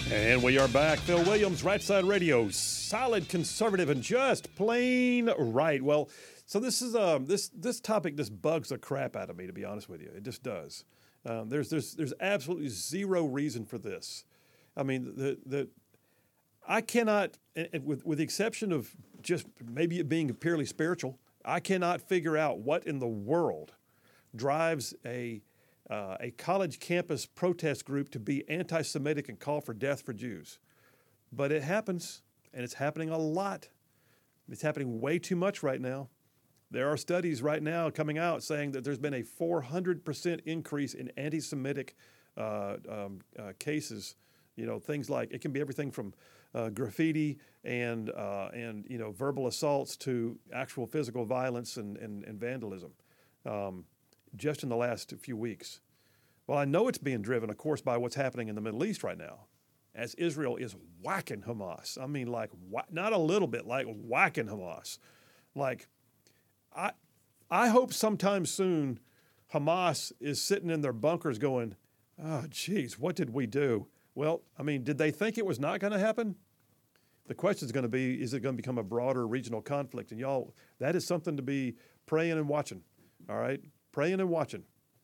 And we are back. Phil Williams, Right Side Radio, solid conservative and just plain right. Well, so this is this topic just bugs the crap out of me, to be honest with you. It just does. There's absolutely zero reason for this. I mean, I cannot, with the exception of just maybe it being purely spiritual, I cannot figure out what in the world drives a college campus protest group to be anti-Semitic and call for death for Jews. But it happens, and it's happening a lot. It's happening way too much right now. There are studies right now coming out saying that there's been a 400% increase in anti-Semitic cases. You know, things like, it can be everything from graffiti and verbal assaults to actual physical violence and vandalism. Just in the last few weeks. Well, I know it's being driven, of course, by what's happening in the Middle East right now, as Israel is whacking Hamas. I mean, like, not a little bit, like whacking Hamas. Like, I hope sometime soon Hamas is sitting in their bunkers going, oh, geez, what did we do? Well, I mean, did they think it was not going to happen? The question is going to be, is it going to become a broader regional conflict? And y'all, that is something to be praying and watching, all right? Praying and watching.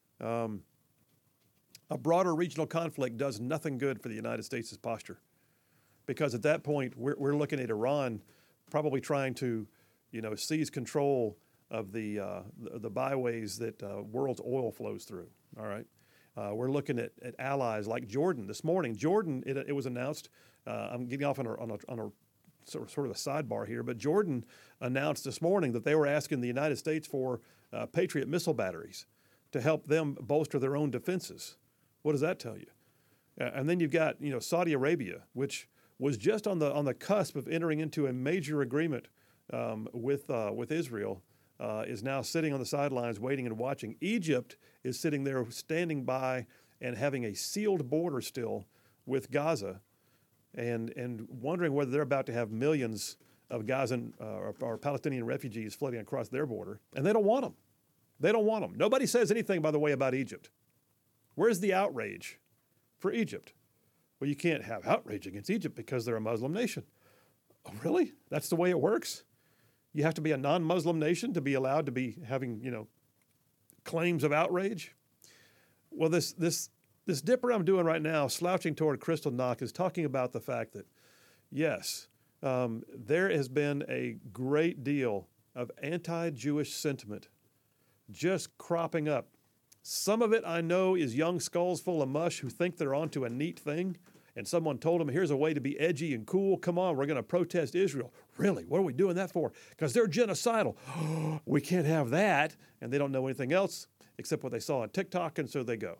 A broader regional conflict does nothing good for the United States' posture, because at that point we're looking at Iran probably trying to, seize control of the byways that world's oil flows through. All right, we're looking at allies like Jordan. This morning, Jordan, it was announced. I'm getting off on a sort of a sidebar here, but Jordan announced this morning that they were asking the United States for Patriot missile batteries to help them bolster their own defenses. What does that tell you? And then you've got, Saudi Arabia, which was just on the cusp of entering into a major agreement with Israel, is now sitting on the sidelines waiting and watching. Egypt is sitting there standing by and having a sealed border still with Gaza, and wondering whether they're about to have millions of Gazan or Palestinian refugees flooding across their border, and they don't want them. They don't want them. Nobody says anything, by the way, about Egypt. Where's the outrage for Egypt? Well, you can't have outrage against Egypt because they're a Muslim nation. Oh, really? That's the way it works? You have to be a non-Muslim nation to be allowed to be having, claims of outrage? Well, this dipper I'm doing right now, slouching toward Kristallnacht, is talking about the fact that, yes, there has been a great deal of anti-Jewish sentiment just cropping up. Some of it I know is young skulls full of mush who think they're onto a neat thing, and someone told them, here's a way to be edgy and cool. Come on, we're going to protest Israel. Really? What are we doing that for? Because they're genocidal. We can't have that. And they don't know anything else except what they saw on TikTok, and so they go.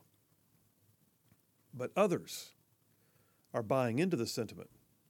But others are buying into the sentiment.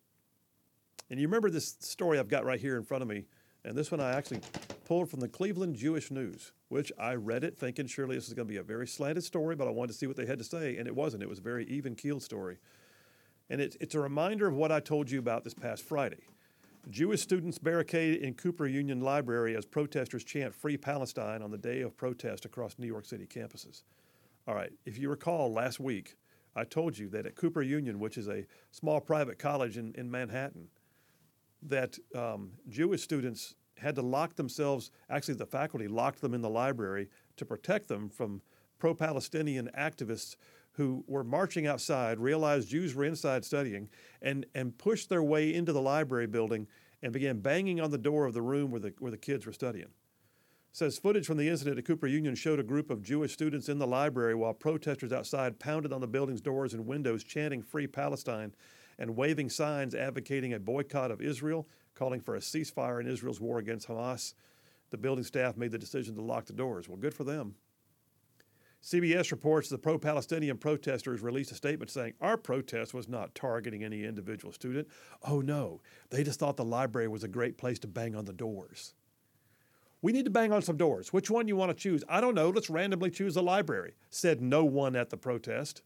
And you remember this story I've got right here in front of me, and this one I actually pulled from the Cleveland Jewish News, which I read it thinking surely this is going to be a very slanted story, but I wanted to see what they had to say, and it wasn't. It was a very even-keeled story. And it's a reminder of what I told you about this past Friday. Jewish students barricade in Cooper Union Library as protesters chant Free Palestine on the day of protest across New York City campuses. All right, if you recall last week, I told you that at Cooper Union, which is a small private college in Manhattan, that Jewish students had to lock themselves, actually the faculty locked them in the library to protect them from pro-Palestinian activists who were marching outside, realized Jews were inside studying, and pushed their way into the library building and began banging on the door of the room where the kids were studying. It says footage from the incident at Cooper Union showed a group of Jewish students in the library while protesters outside pounded on the building's doors and windows, chanting Free Palestine and waving signs advocating a boycott of Israel, calling for a ceasefire in Israel's war against Hamas. The building staff made the decision to lock the doors. Well, good for them. CBS reports the pro-Palestinian protesters released a statement saying, our protest was not targeting any individual student. Oh, no. They just thought the library was a great place to bang on the doors. We need to bang on some doors. Which one you want to choose? I don't know. Let's randomly choose the library, said no one at the protest.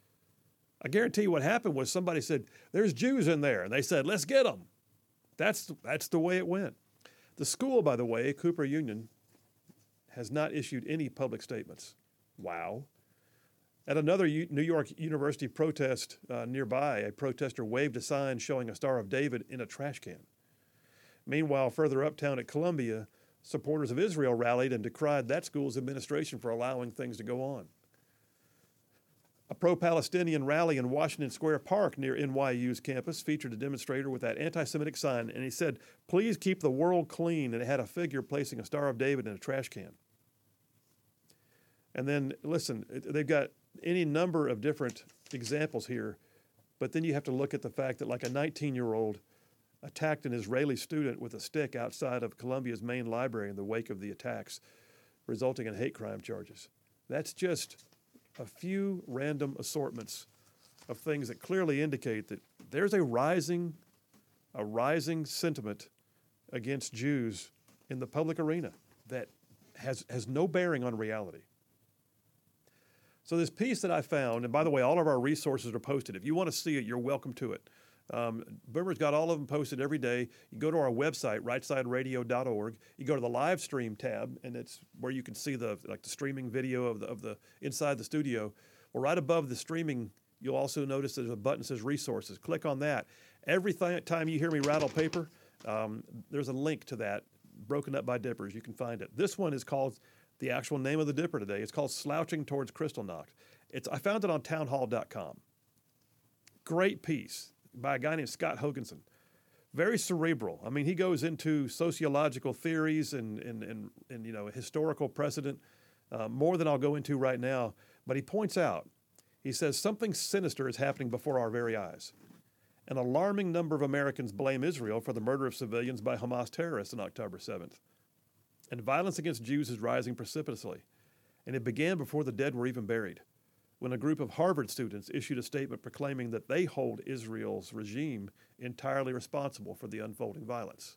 I guarantee you what happened was somebody said, there's Jews in there. And they said, let's get them. That's the way it went. The school, by the way, Cooper Union, has not issued any public statements. Wow. At another New York University protest nearby, a protester waved a sign showing a Star of David in a trash can. Meanwhile, further uptown at Columbia, supporters of Israel rallied and decried that school's administration for allowing things to go on. A pro-Palestinian rally in Washington Square Park near NYU's campus featured a demonstrator with that anti-Semitic sign, and he said, "Please keep the world clean," and it had a figure placing a Star of David in a trash can. And then, listen, they've got any number of different examples here, but then you have to look at the fact that like a 19-year-old attacked an Israeli student with a stick outside of Columbia's main library in the wake of the attacks, resulting in hate crime charges. That's just a few random assortments of things that clearly indicate that there's a rising sentiment against Jews in the public arena that has no bearing on reality. So this piece that I found, and by the way, all of our resources are posted. If you want to see it, you're welcome to it. Boomer's got all of them posted every day. You go to our website, rightsideradio.org. You go to the live stream tab, and it's where you can see the streaming video of the inside the studio. Well, right above the streaming, you'll also notice there's a button that says resources. Click on that. Every time you hear me rattle paper, there's a link to that broken up by dippers. You can find it. This one is called, the actual name of the dipper today, it's called Slouching Towards Kristallnacht. I found it on townhall.com. Great piece by a guy named Scott Hoganson. Very cerebral. I mean, he goes into sociological theories and historical precedent, more than I'll go into right now. But he points out, he says, something sinister is happening before our very eyes. An alarming number of Americans blame Israel for the murder of civilians by Hamas terrorists on October 7th. And violence against Jews is rising precipitously. And it began before the dead were even buried, when a group of Harvard students issued a statement proclaiming that they hold Israel's regime entirely responsible for the unfolding violence.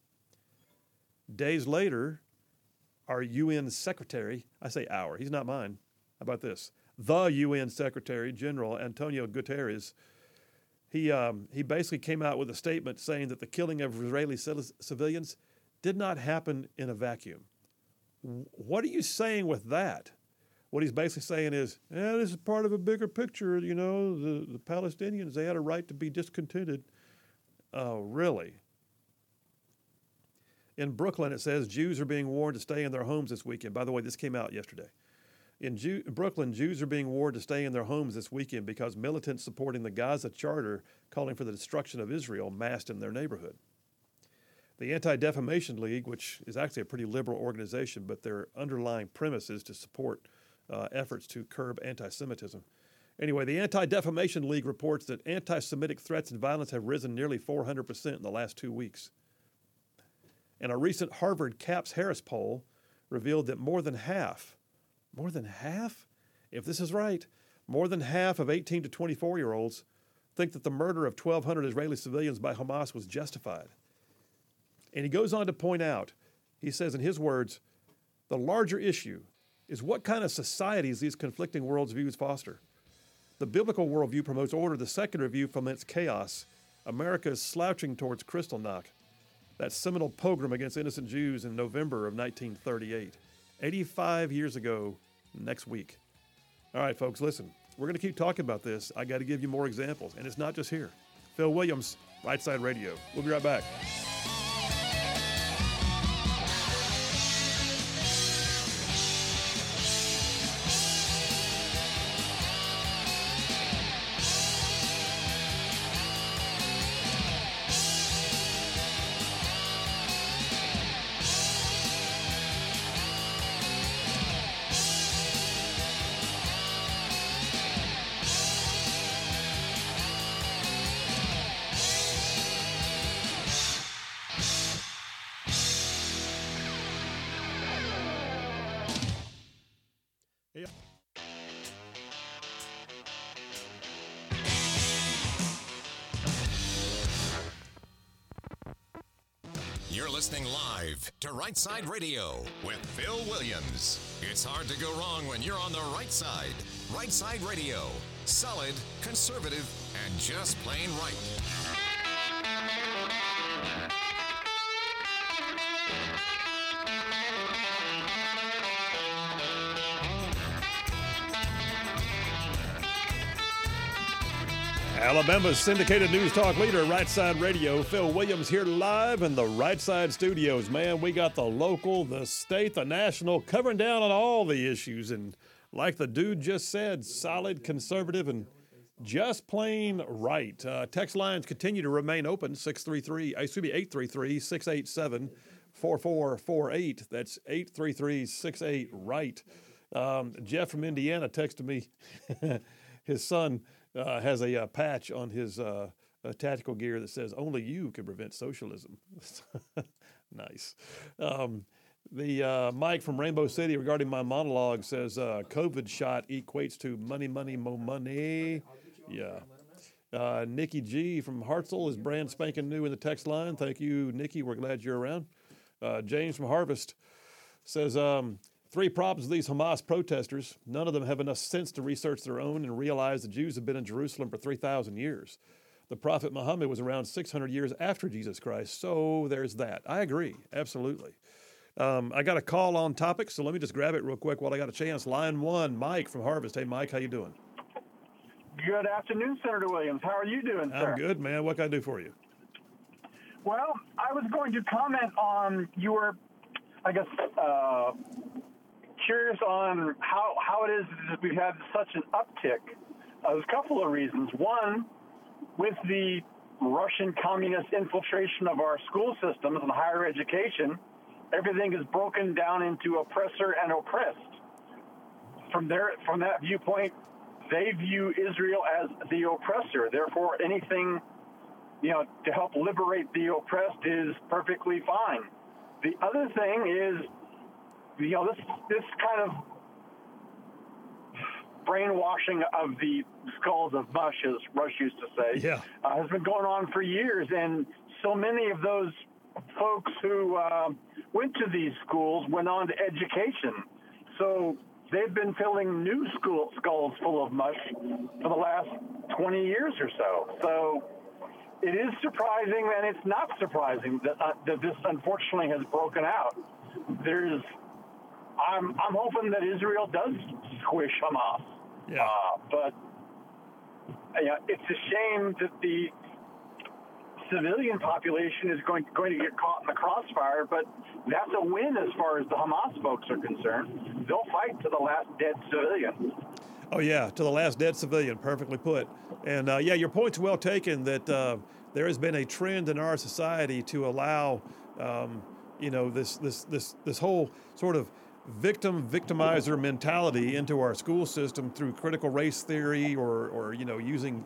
Days later, our UN secretary, I say our, he's not mine. How about this? The UN Secretary General, Antonio Guterres, he basically came out with a statement saying that the killing of Israeli civilians did not happen in a vacuum. What are you saying with that? What he's basically saying is, this is part of a bigger picture. You know, the Palestinians, they had a right to be discontented. Oh, really? In Brooklyn, it says Jews are being warned to stay in their homes this weekend. By the way, this came out yesterday. In Brooklyn, Jews are being warned to stay in their homes this weekend because militants supporting the Gaza Charter calling for the destruction of Israel massed in their neighborhood. The Anti-Defamation League, which is actually a pretty liberal organization, but their underlying premise is to support efforts to curb anti-Semitism. Anyway, the Anti-Defamation League reports that anti-Semitic threats and violence have risen nearly 400% in the last 2 weeks. And a recent Harvard Capps-Harris poll revealed that more than half, if this is right, more than half of 18 to 24-year-olds think that the murder of 1,200 Israeli civilians by Hamas was justified. And he goes on to point out, he says in his words, the larger issue is what kind of societies these conflicting worldviews foster. The biblical worldview promotes order. The secular view foments chaos. America is slouching towards Kristallnacht, that seminal pogrom against innocent Jews in November of 1938. 85 years ago next week. All right, folks, listen. We're going to keep talking about this. I got to give you more examples, and it's not just here. Phil Williams, Right Side Radio. We'll be right back. You're listening live to Right Side Radio with Phil Williams. It's hard to go wrong when you're on the right side. Right Side Radio. Solid, conservative, and just plain right. Alabama's syndicated news talk leader, Right Side Radio. Phil Williams here live in the Right Side studios. Man, we got the local, the state, the national, covering down on all the issues. And like the dude just said, solid, conservative, and just plain right. Text lines continue to remain open, 833-687-4448. That's 833-68-RIGHT. Jeff from Indiana texted me. His son has a patch on his tactical gear that says, "Only you can prevent socialism." Nice. Mike from Rainbow City regarding my monologue says, COVID shot equates to money, money, more money. Yeah. Nikki G from Hartselle is brand spanking new in the text line. Thank you, Nikki. We're glad you're around. James from Harvest says, 3 problems with these Hamas protesters. None of them have enough sense to research their own and realize the Jews have been in Jerusalem for 3,000 years. The Prophet Muhammad was around 600 years after Jesus Christ, so there's that. I agree, absolutely. I got a call on topic, so let me just grab it real quick while I got a chance. Line 1, Mike from Harvest. Hey, Mike, how you doing? Good afternoon, Senator Williams. How are you doing, sir? I'm good, man. What can I do for you? Well, I was going to comment on your, curious on how it is that we've had such an uptick. There's a couple of reasons. One, with the Russian communist infiltration of our school systems and higher education, everything is broken down into oppressor and oppressed. From that viewpoint, they view Israel as the oppressor. Therefore, anything, to help liberate the oppressed is perfectly fine. The other thing is, this kind of brainwashing of the skulls of mush, as Rush used to say, has been going on for years. And so many of those folks who went to these schools went on to education. So they've been filling new skulls full of mush for the last 20 years or so. So it is surprising, and it's not surprising that this unfortunately has broken out. I'm hoping that Israel does squish Hamas. Yeah. But it's a shame that the civilian population is going to get caught in the crossfire, but that's a win as far as the Hamas folks are concerned. They'll fight to the last dead civilian. Oh, yeah, to the last dead civilian, perfectly put. And, your point's well taken that there has been a trend in our society to allow, this whole sort of victimizer mentality into our school system through critical race theory or using,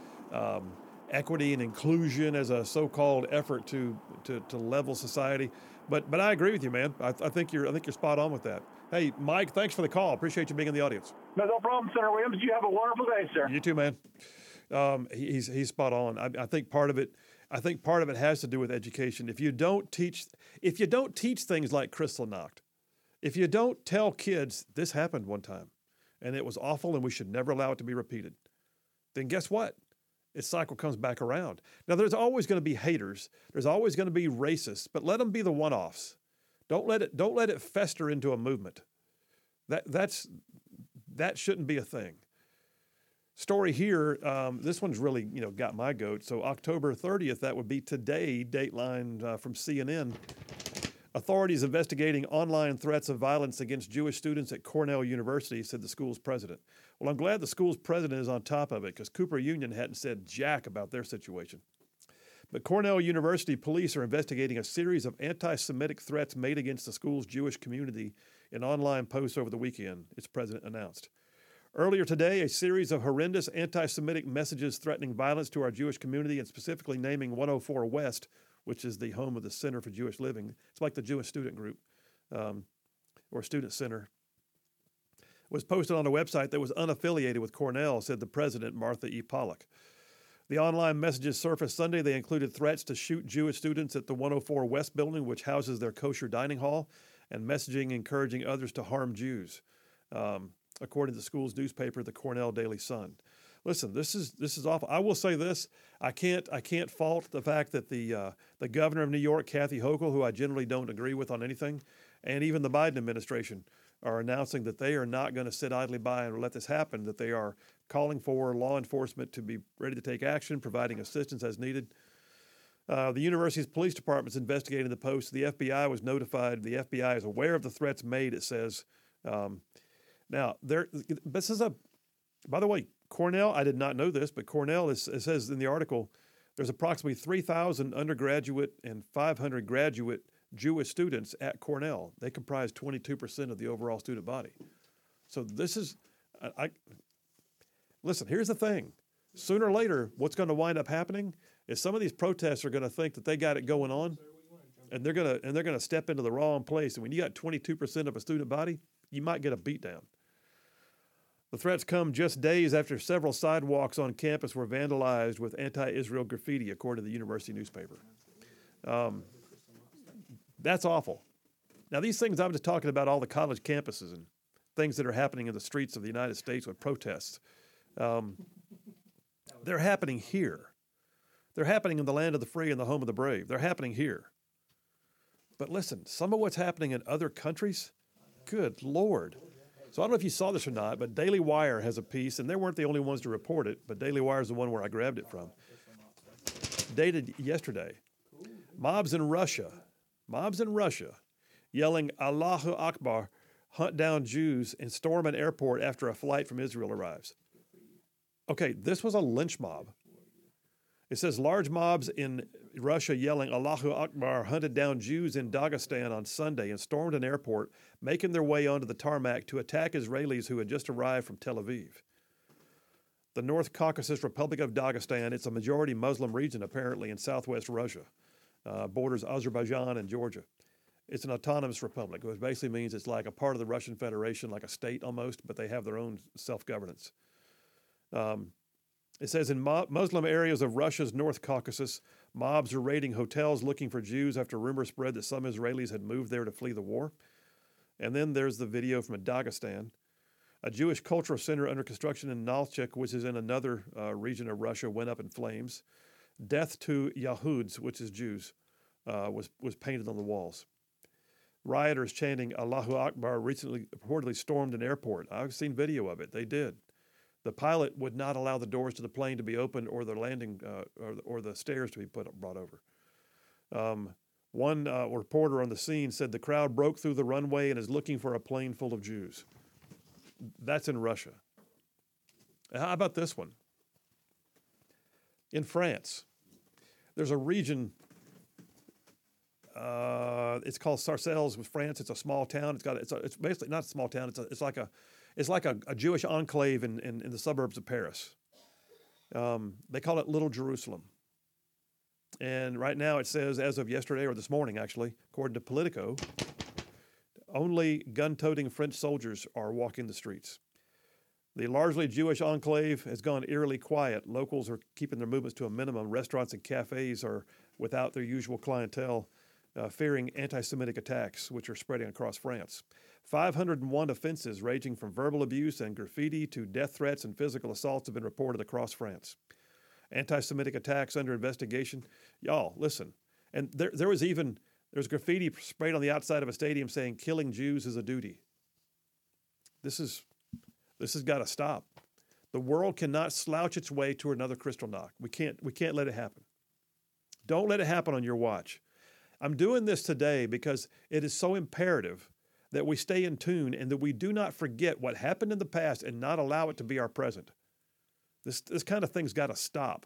equity and inclusion as a so-called effort to level society. But I agree with you, man. I think you're spot on with that. Hey, Mike, thanks for the call. Appreciate you being in the audience. No problem, Senator Williams. You have a wonderful day, sir. You too, man. He's spot on. I think part of it has to do with education. If you don't teach things like Kristallnacht, if you don't tell kids this happened one time and it was awful and we should never allow it to be repeated, then guess what? Its cycle comes back around. Now, there's always going to be haters. There's always going to be racists, but let them be the one-offs. Don't let it fester into a movement. That shouldn't be a thing. Story here, this one's really got my goat. So October 30th, that would be today, Dateline from CNN. Authorities investigating online threats of violence against Jewish students at Cornell University, said the school's president. Well, I'm glad the school's president is on top of it because Cooper Union hadn't said jack about their situation. But Cornell University police are investigating a series of anti-Semitic threats made against the school's Jewish community in online posts over the weekend, its president announced. Earlier today, a series of horrendous anti-Semitic messages threatening violence to our Jewish community and specifically naming 104 West, which is the home of the Center for Jewish Living. It's like the Jewish Student Group or Student Center. Was posted on a website that was unaffiliated with Cornell, said the president, Martha E. Pollack. The online messages surfaced Sunday. They included threats to shoot Jewish students at the 104 West building, which houses their kosher dining hall, and messaging encouraging others to harm Jews, according to the school's newspaper, the Cornell Daily Sun. Listen, this is awful. I will say this: I can't fault the fact that the governor of New York, Kathy Hochul, who I generally don't agree with on anything, and even the Biden administration are announcing that they are not going to sit idly by and let this happen. That they are calling for law enforcement to be ready to take action, providing assistance as needed. The university's police department is investigating the post. The FBI was notified. The FBI is aware of the threats made, it says. Now, this is by the way, Cornell, I did not know this, but Cornell, it says in the article, there's approximately 3,000 undergraduate and 500 graduate Jewish students at Cornell. They comprise 22% of the overall student body. So this is, listen, here's the thing. Sooner or later, what's going to wind up happening is some of these protests are going to think that they got it going on, and they're going to step into the wrong place. And when you got 22% of a student body, you might get a beatdown. The threats come just days after several sidewalks on campus were vandalized with anti-Israel graffiti, according to the university newspaper. That's awful. Now, these things, I'm just talking about all the college campuses and things that are happening in the streets of the United States with protests. They're happening here. They're happening in the land of the free and the home of the brave. They're happening here. But listen, some of what's happening in other countries, good Lord. So I don't know if you saw this or not, but Daily Wire has a piece, and they weren't the only ones to report it, but Daily Wire is the one where I grabbed it from. Dated yesterday. Mobs in Russia yelling Allahu Akbar, hunt down Jews, and storm an airport after a flight from Israel arrives. Okay, this was a lynch mob. It says large mobs in Russia yelling Allahu Akbar hunted down Jews in Dagestan on Sunday and stormed an airport, making their way onto the tarmac to attack Israelis who had just arrived from Tel Aviv. The North Caucasus Republic of Dagestan, it's a majority Muslim region apparently in southwest Russia, borders Azerbaijan and Georgia. It's an autonomous republic, which basically means it's like a part of the Russian Federation, like a state almost, but they have their own self-governance. It says in Muslim areas of Russia's North Caucasus, mobs are raiding hotels looking for Jews after rumors spread that some Israelis had moved there to flee the war. And then there's the video from Dagestan. A Jewish cultural center under construction in Nalchik, which is in another region of Russia, went up in flames. Death to Yahuds, which is Jews, was painted on the walls. Rioters chanting Allahu Akbar recently reportedly stormed an airport. I've seen video of it. They did. The pilot would not allow the doors to the plane to be opened or the landing or the stairs to be brought over. One reporter on the scene said the crowd broke through the runway and is looking for a plane full of Jews. That's in Russia. How about this one? In France, there's a region. It's called Sarcelles, with France. It's a small town. It's basically not a small town. It's like a Jewish enclave in the suburbs of Paris. They call it Little Jerusalem. And right now it says, as of yesterday or this morning actually, according to Politico, only gun-toting French soldiers are walking the streets. The largely Jewish enclave has gone eerily quiet. Locals are keeping their movements to a minimum. Restaurants and cafes are without their usual clientele, fearing anti-Semitic attacks, which are spreading across France. 501 offenses ranging from verbal abuse and graffiti to death threats and physical assaults have been reported across France. Anti-Semitic attacks under investigation. Y'all, listen. And there's graffiti sprayed on the outside of a stadium saying killing Jews is a duty. This has got to stop. The world cannot slouch its way to another Kristallnacht. We can't let it happen. Don't let it happen on your watch. I'm doing this today because it is so imperative that we stay in tune and that we do not forget what happened in the past and not allow it to be our present. This kind of thing's got to stop.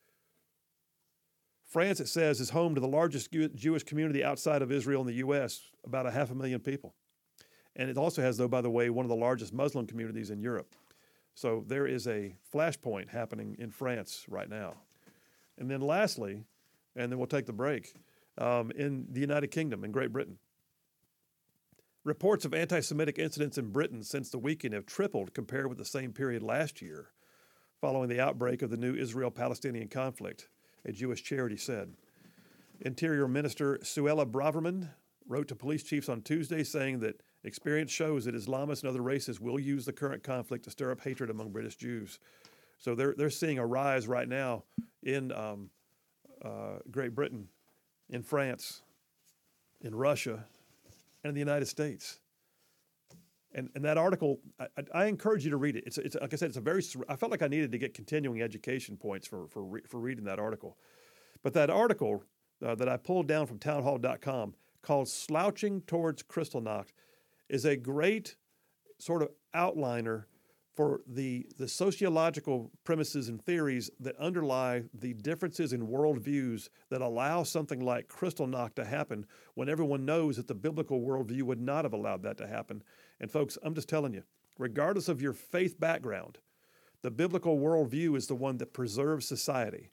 France, it says, is home to the largest Jewish community outside of Israel in the U.S., about 500,000 people. And it also has, though, by the way, one of the largest Muslim communities in Europe. So there is a flashpoint happening in France right now. And then lastly, and then we'll take the break, in the United Kingdom, in Great Britain. Reports of anti-Semitic incidents in Britain since the weekend have tripled compared with the same period last year, following the outbreak of the new Israel-Palestinian conflict, a Jewish charity said. Interior Minister Suella Braverman wrote to police chiefs on Tuesday saying that experience shows that Islamists and other races will use the current conflict to stir up hatred among British Jews. So they're seeing a rise right now in Great Britain, in France, in Russia, and in the United States. And that article, I encourage you to read it. It's like I said, I felt like I needed to get continuing education points for reading that article. But that article that I pulled down from townhall.com called Slouching Towards Kristallnacht is a great sort of outliner for the sociological premises and theories that underlie the differences in worldviews that allow something like Kristallnacht to happen when everyone knows that the biblical worldview would not have allowed that to happen. And folks, I'm just telling you, regardless of your faith background, the biblical worldview is the one that preserves society.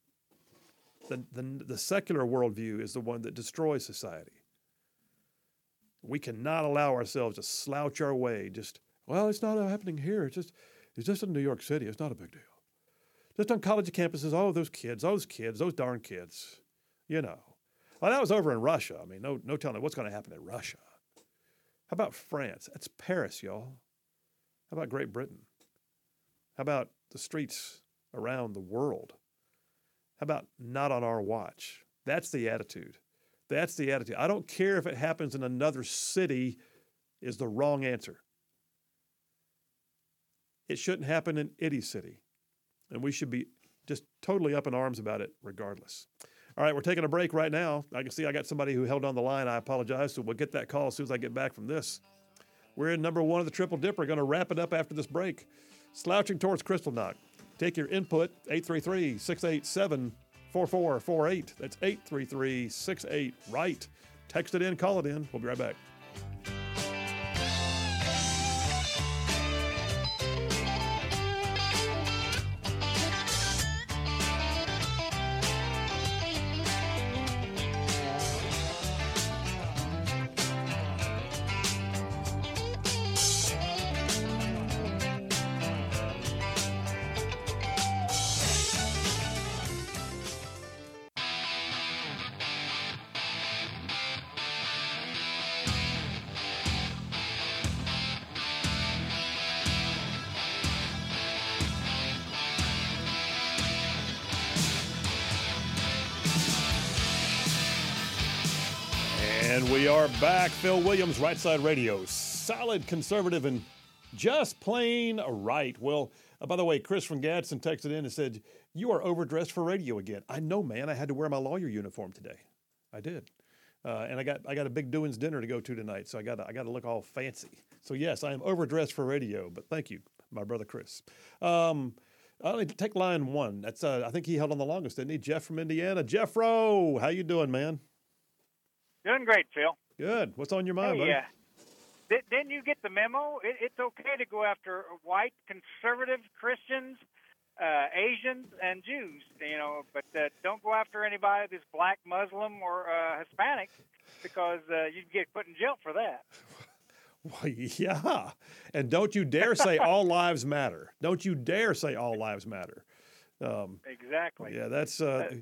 The secular worldview is the one that destroys society. We cannot allow ourselves to slouch our way. Well, it's not happening here. It's just in New York City. It's not a big deal. Just on college campuses, those darn kids, you know. Well, that was over in Russia. I mean, no telling what's going to happen in Russia. How about France? That's Paris, y'all. How about Great Britain? How about the streets around the world? How about not on our watch? That's the attitude. That's the attitude. I don't care if it happens in another city is the wrong answer. It shouldn't happen in any city. And we should be just totally up in arms about it regardless. All right, we're taking a break right now. I can see I got somebody who held on the line. I apologize. So we'll get that call as soon as I get back from this. We're in number 1 of the Triple Dipper. Going to wrap it up after this break. Slouching Towards Kristallnacht. Take your input, 833-687-4448. That's 833-68-RIGHT. Text it in, call it in. We'll be right back. And we are back. Phil Williams, Right Side Radio. Solid, conservative, and just plain right. Well, by the way, Chris from Gadsden texted in and said, "You are overdressed for radio again." I know, man. I had to wear my lawyer uniform today. I did. And I got a big doings dinner to go to tonight, so I got to look all fancy. So yes, I am overdressed for radio, but thank you, my brother Chris. I'll take line 1. That's I think he held on the longest, didn't he? Jeff from Indiana. Jeffro, how you doing, man? Doing great, Phil. Good. What's on your mind, buddy? Didn't you get the memo? It's okay to go after white, conservative Christians, Asians, and Jews, but don't go after anybody that's black, Muslim, or Hispanic, because you'd get put in jail for that. Well, yeah. And don't you dare say all lives matter. Don't you dare say all lives matter. Exactly. Yeah, that's...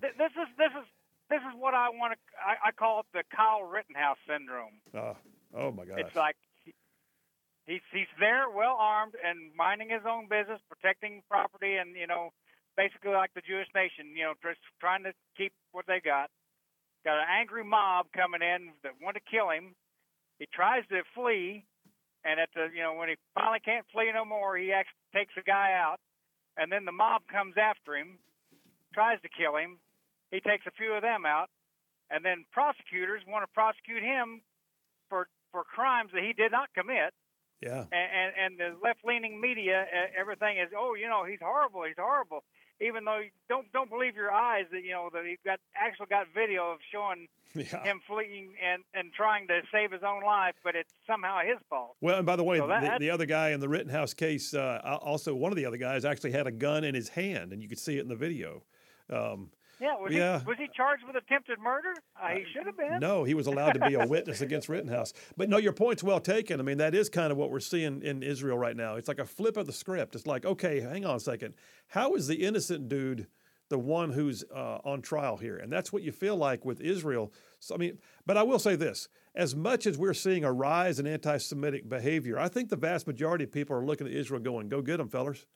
This is what I want to. I call it the Kyle Rittenhouse syndrome. Oh my gosh! It's like he's there, well armed, and minding his own business, protecting property, and basically like the Jewish nation, just trying to keep what they got. Got an angry mob coming in that want to kill him. He tries to flee, and when he finally can't flee no more, he actually takes the guy out, and then the mob comes after him, tries to kill him. He takes a few of them out, and then prosecutors want to prosecute him for crimes that he did not commit. Yeah. And the left-leaning media, everything is, he's horrible, Even though you don't believe your eyes that that he got video of showing him fleeing and trying to save his own life, but it's somehow his fault. Well, and by the way, the other guy in the Rittenhouse case, also one of the other guys actually had a gun in his hand, and you could see it in the video. Was he charged with attempted murder? He should have been. No, he was allowed to be a witness against Rittenhouse. But no, your point's well taken. I mean, that is kind of what we're seeing in Israel right now. It's like a flip of the script. It's like, okay, hang on a second. How is the innocent dude the one who's on trial here? And that's what you feel like with Israel. So, but I will say this. As much as we're seeing a rise in anti-Semitic behavior, I think the vast majority of people are looking at Israel going, go get them, fellas.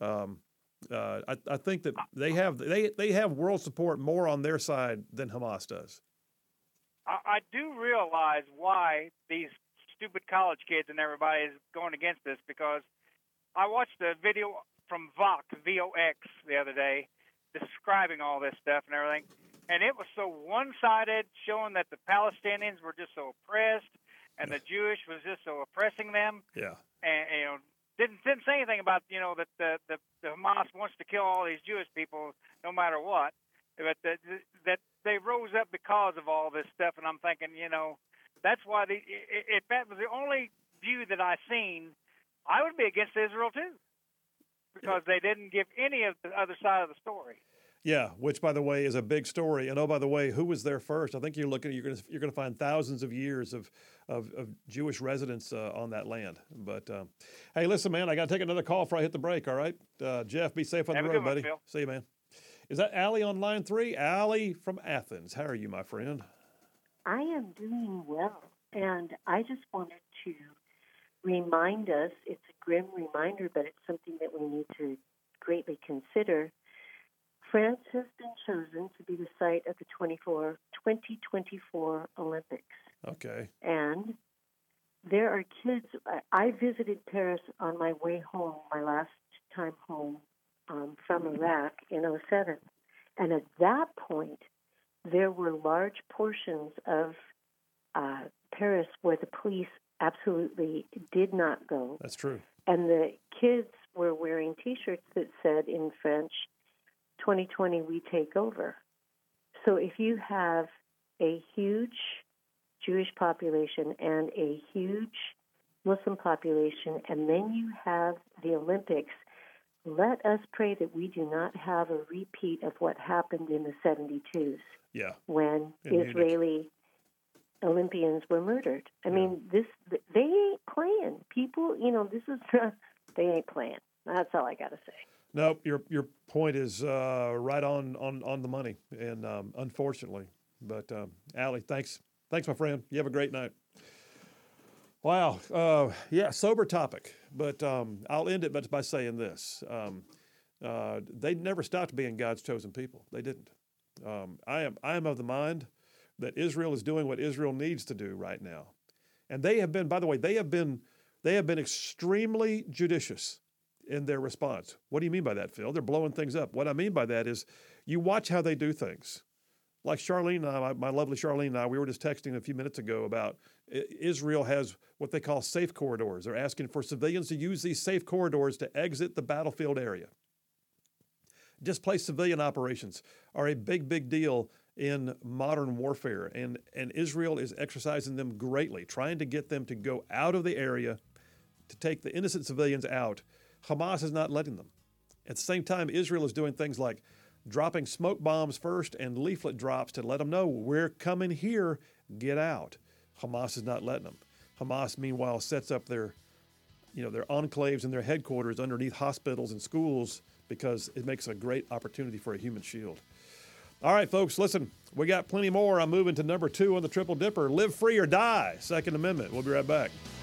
I think that they have world support more on their side than Hamas does. I do realize why these stupid college kids and everybody is going against this, because I watched a video from Vox, VOX, the other day describing all this stuff and everything, and it was so one-sided, showing that the Palestinians were just so oppressed and the Jewish was just so oppressing them. Yeah. And didn't say anything about that the Hamas wants to kill all these Jewish people no matter what, but that they rose up because of all this stuff. And I'm thinking, that's why if that was the only view that I seen, I would be against Israel too, because they didn't give any of the other side of the story. Yeah, which, by the way, is a big story. And, oh, by the way, who was there first? I think you're going to find thousands of years of Jewish residents on that land. But, hey, listen, man, I got to take another call before I hit the break, all right? Jeff, be safe on the road, buddy. Phil. See you, man. Is that Allie on line 3? Allie from Athens. How are you, my friend? I am doing well, and I just wanted to remind us, it's a grim reminder, but it's something that we need to greatly consider. France has been chosen to be the site of the 2024 Olympics. Okay. And there are kids. I visited Paris on my way home, my last time home from Iraq in 2007. And at that point, there were large portions of Paris where the police absolutely did not go. That's true. And the kids were wearing T-shirts that said in French, 2020, we take over. So if you have a huge Jewish population and a huge Muslim population, and then you have the Olympics, let us pray that we do not have a repeat of what happened in the 72s. Yeah. When in Israeli Olympians were murdered. I mean, they ain't playing. People, this is they ain't playing. That's all I got to say. No, your point is right on the money, and unfortunately, but Allie, thanks, my friend. You have a great night. Wow, yeah, sober topic, but I'll end it by saying this: they never stopped being God's chosen people. They didn't. I am of the mind that Israel is doing what Israel needs to do right now, and they have been. By the way, they have been extremely judicious in their response. What do you mean by that, Phil? They're blowing things up. What I mean by that is you watch how they do things. Like Charlene and I, my lovely Charlene and I, we were just texting a few minutes ago about Israel has what they call safe corridors. They're asking for civilians to use these safe corridors to exit the battlefield area. Displaced civilian operations are a big deal in modern warfare, and Israel is exercising them greatly, trying to get them to go out of the area to take the innocent civilians out. Hamas is not letting them. At the same time, Israel is doing things like dropping smoke bombs first and leaflet drops to let them know, we're coming here, get out. Hamas is not letting them. Hamas, meanwhile, sets up their enclaves and their headquarters underneath hospitals and schools because it makes a great opportunity for a human shield. All right, folks, listen, we got plenty more. I'm moving to number 2 on the Triple Dipper. Live free or die, Second Amendment. We'll be right back.